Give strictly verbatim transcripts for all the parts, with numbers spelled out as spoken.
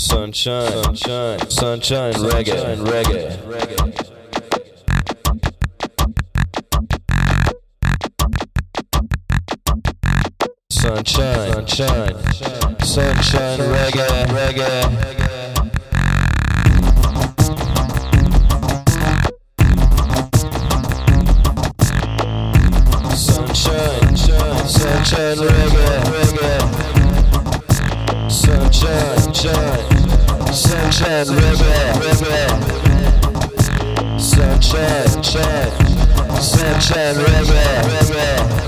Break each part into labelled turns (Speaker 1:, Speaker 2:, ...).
Speaker 1: Sunshine, sunshine, sunshine, reggae, reggae, reggae. Sunshine, sunshine, sunshine, reggae, reggae. Sunshine, sunshine, reggae, reggae. Sunshine, shine, sunshine, reggae, reggae. Sunshine, shine, sunshine, reggae, reggae.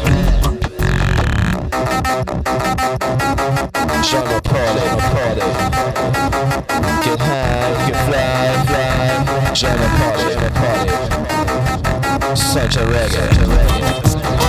Speaker 1: Jungle party, party. Get high, get fly, fly. Jungle party, party. Sunshine, reggae, reggae.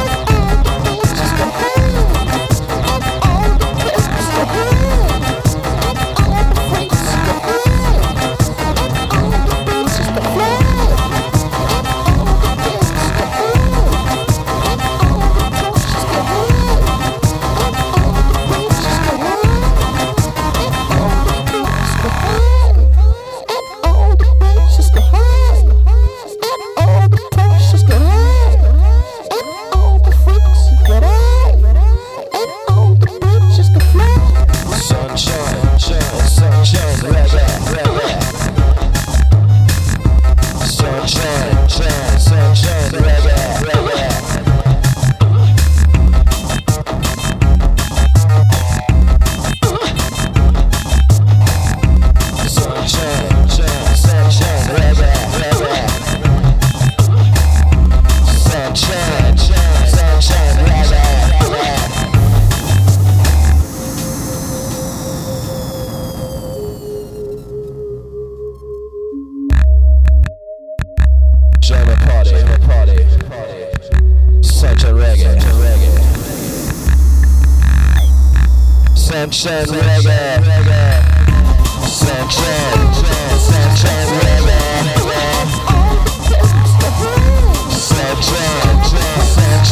Speaker 1: Sunshine, reggae, reggae. Sunshine, sunshine, reggae, reggae. Sunshine, sunshine.